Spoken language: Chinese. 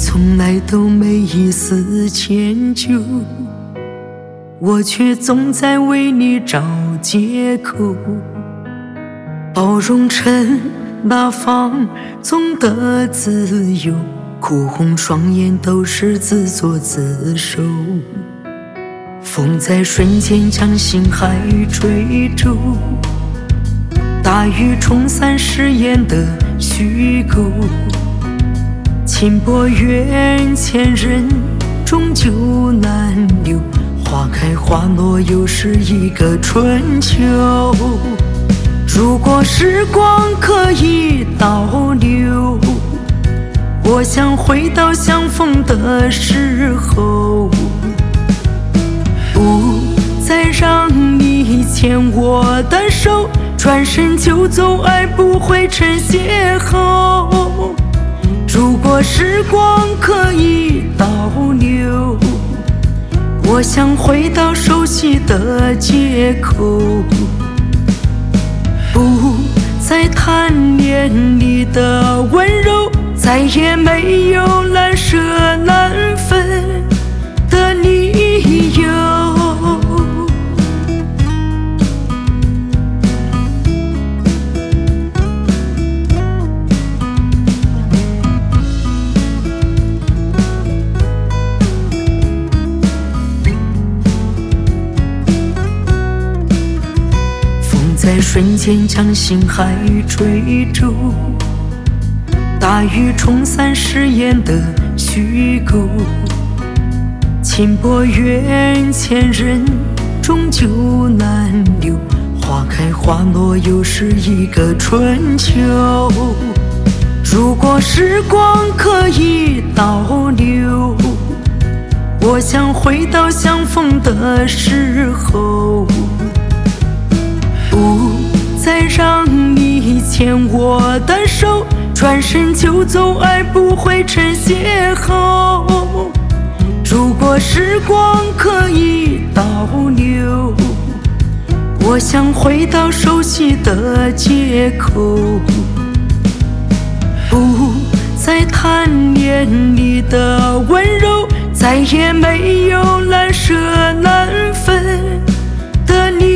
从来都没一丝迁就，我却总在为你找借口。包容成大方，总得自由，哭红双眼都是自作自受。风在瞬间将心海吹皱，大雨冲散誓言的虚构。轻薄缘千人，终究难留。花开花落，又是一个春秋。如果时光可以倒流，我想回到相逢的时候，不再让你牵我的手，转身就走，爱不会成邂逅。如果时光可以倒流，我想回到熟悉的街口，不再贪恋你的温柔，再也没有难舍难分的理由。在瞬间将心海吹皱，大雨冲散誓言的虚构。轻薄缘千人，终究难留。花开花落，又是一个春秋。如果时光可以倒流，我想回到相逢的时候，不再让你牵我的手，转身就走，爱不会成邂逅。如果时光可以倒流，我想回到熟悉的街口，不再贪恋你的温柔，再也没有难舍难分的你。